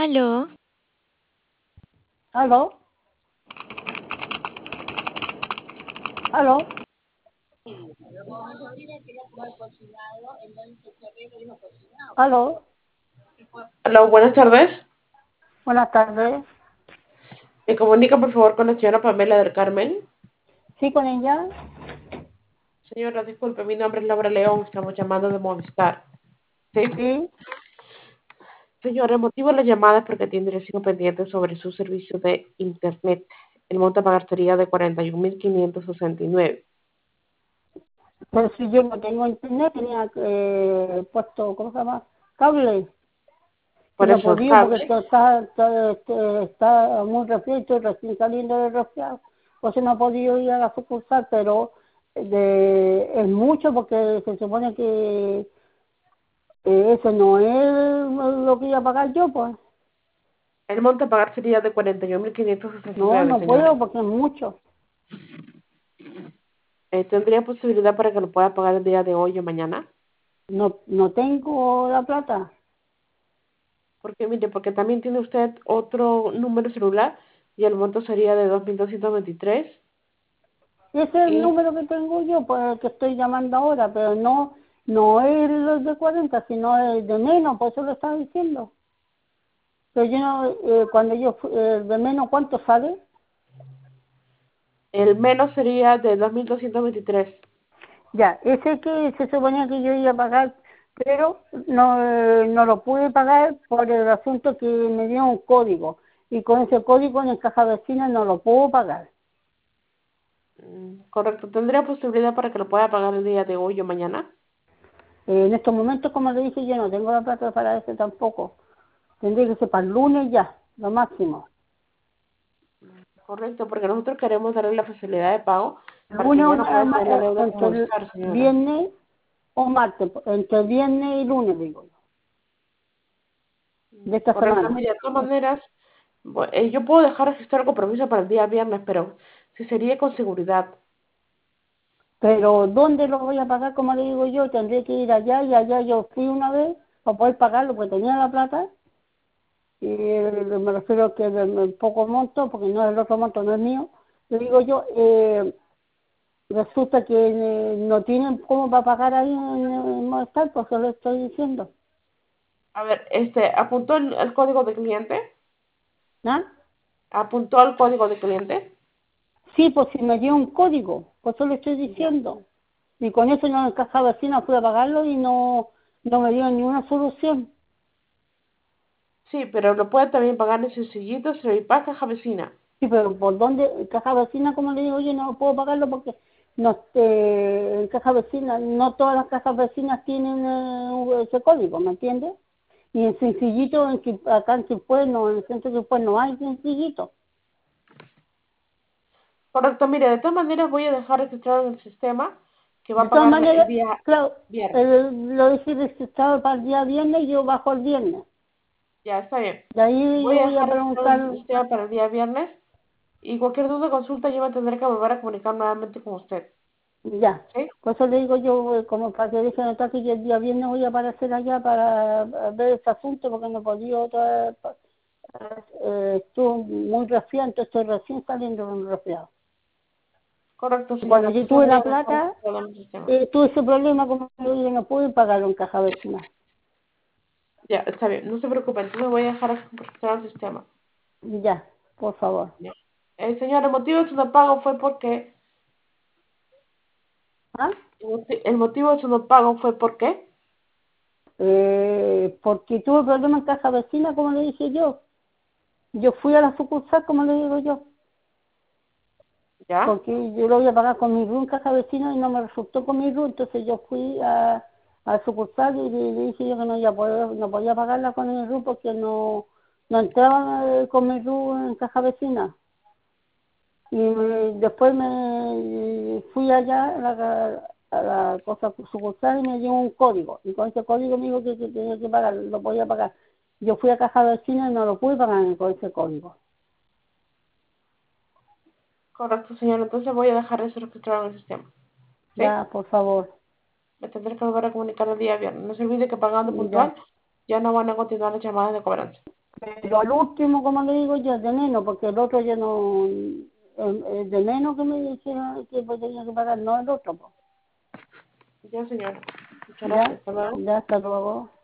Aló, ¿Aló? ¿Aló? ¿Aló? Hola, buenas tardes. Buenas tardes. Me comunica por favor con la señora Pamela del Carmen. ¿Sí con ella? Señora, disculpe, mi nombre es Laura León, estamos llamando de Movistar. ¿Sí? Sí. Señora, el motivo de la llamada es porque tiene recibo pendiente sobre su servicio de Internet. El monto a pagar sería de 41.569. Pero si yo no tengo internet, tenía puesto, ¿cómo se llama? Cable. Y Por no eso, podía porque cable. está muy resfriado, estoy recién saliendo del resfriado. Pues no he podido ir a la sucursal, pero es mucho porque se supone que eso no es lo que iba a pagar yo, pues. El monto a pagar sería de No, 41.569, no señora. puedo porque es mucho. ¿Tendría posibilidad para que lo pueda pagar el día de hoy o mañana? No tengo la plata. Porque mire, porque también tiene usted otro número celular y el monto sería de 2.223. Ese es el Y número que tengo yo, pues el que estoy llamando ahora, pero no es el de 40, sino el de menos, por eso lo estaba diciendo. Pero yo no, cuando de menos, ¿cuánto sale? el menos sería de 2.223. Ya, ese que se suponía que yo iba a pagar, pero no lo pude pagar por el asunto que me dio un código. Y con ese código en el caja vecina no lo puedo pagar. Correcto. ¿Tendría posibilidad para que lo pueda pagar el día de hoy o mañana? En estos momentos, como le dije, yo no tengo la plata para ese tampoco. Tendría que ser para el lunes ya, lo máximo. Correcto, porque nosotros queremos darle la facilidad de pago para que Lunes ya no pueda tener la deuda con entre el Movistar, señora. viernes o martes, entre viernes y lunes, digo yo, de esta Correcto, semana. mire, de todas maneras, yo puedo dejar registrar el compromiso para el día viernes, pero si sería con seguridad. Pero ¿dónde lo voy a pagar? Como le digo yo, tendré que ir allá y allá yo fui una vez para poder pagarlo, porque tenía la plata, y me refiero a que del poco monto, porque no el otro monto no es mío. Le digo yo, resulta que no tienen cómo para pagar ahí en Movistar, pues se lo estoy diciendo. A ver, ¿apuntó el código de cliente? ¿Ah? ¿Apuntó el código de cliente? Sí, pues si me dio un código, pues eso le estoy Ya. diciendo. Y con eso no en caja vecina fui a pagarlo y no me dio ni una solución. Sí, pero lo puede también pagar en sencillito, Servipaz, Caja Vecina. Sí, pero ¿por dónde? En caja vecina, como le digo yo, no puedo pagarlo porque en caja vecina, no todas las cajas vecinas tienen ese código, ¿me entiendes? Y en sencillito, acá en Cipués, no, en el centro de Cipués no hay sencillito. Correcto, mire, de todas maneras voy a dejar registrado en el sistema que va De a todas pagar el maneras, día claro, viernes. lo dije registrado para el día viernes y yo bajo el viernes. Ya, está bien. De ahí Voy yo a voy a dejar registrado en el preguntar. sistema para el día viernes y cualquier duda o consulta yo me tendré que volver a comunicar nuevamente con usted. Ya, ¿Sí? por eso le digo yo, como para que deje notar que yo el día viernes voy a aparecer allá para ver ese asunto, porque no podía otra vez, estuvo muy resfriado, entonces estoy recién saliendo de un resfriado. Correcto, Y señora. cuando yo Entonces tuve voy la a dejar plata, registrado en el sistema. tuve ese problema, como le digo, no pude pagarlo en caja vecina. Ya, está bien. No se preocupe. Entonces voy a dejar registrado en el sistema. Ya, por favor. Ya. Señora, el motivo de su no pago fue porque... ¿Ah? El motivo de su no pago fue porque... Porque tuve problema en caja vecina, como le dije yo. Yo fui a la sucursal, como le digo yo. ¿Ya? Porque yo lo voy a pagar con mi RUN caja vecina y no me resultó con mi RUN, entonces yo fui a sucursal y le dije yo que no podía pagarla con el RUN porque no entraba con mi RUN en caja vecina. Y después me fui allá a la cosa sucursal y me dio un código. Y con ese código me dijo que tenía que pagar, lo podía pagar. Yo fui a caja vecina y no lo pude pagar con ese código. Correcto, señora. Entonces voy a dejar eso registrado en el sistema. ¿Sí? Ya, por favor. Me tendré que volver a comunicar el día viernes. No se olvide que pagando Ya, puntual ya no van a continuar las llamadas de cobranza. Pero al último, como le digo yo, de menos, porque el otro ya no, el de menos que me dijeron que pues tenía que pagar, no el otro, pues. Ya, señora. Muchas Ya, gracias. Hasta luego. ya, hasta luego.